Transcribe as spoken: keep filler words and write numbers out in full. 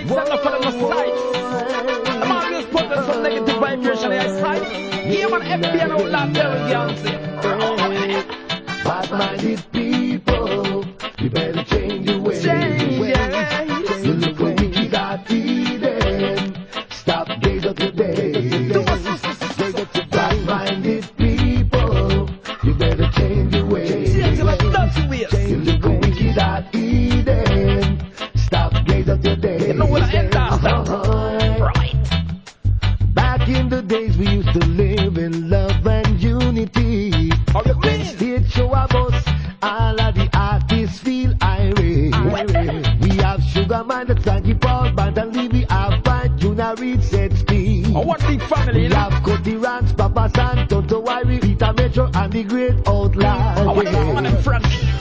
Stand up for them aside. I'm always putting some negative vibration aside. Yeah, man, F B I and outlaw Belgians. Bad-minded people, you better change your ways. Change your ways. You look for wicked at Eden. Stop gaze up your days. Bad-minded people, you better change your ways. Change your dirty ways. You look for wicked at Eden. Stop gaze up your days. You know what I end after? Right. Back in the days we used to live in love and unity. How you When mean? stage show of us, all of the artists feel irate. Irate. We have Sugar Man, the Frankie Paul Band, and Lee, we have Brian Junior Reed, Set Speed. Oh, what big family, We you know? have Cody Rance, Papa San, Toto Wyrie, Peter Metro, and the Great Outlaw. Oh, what the man and Frankie?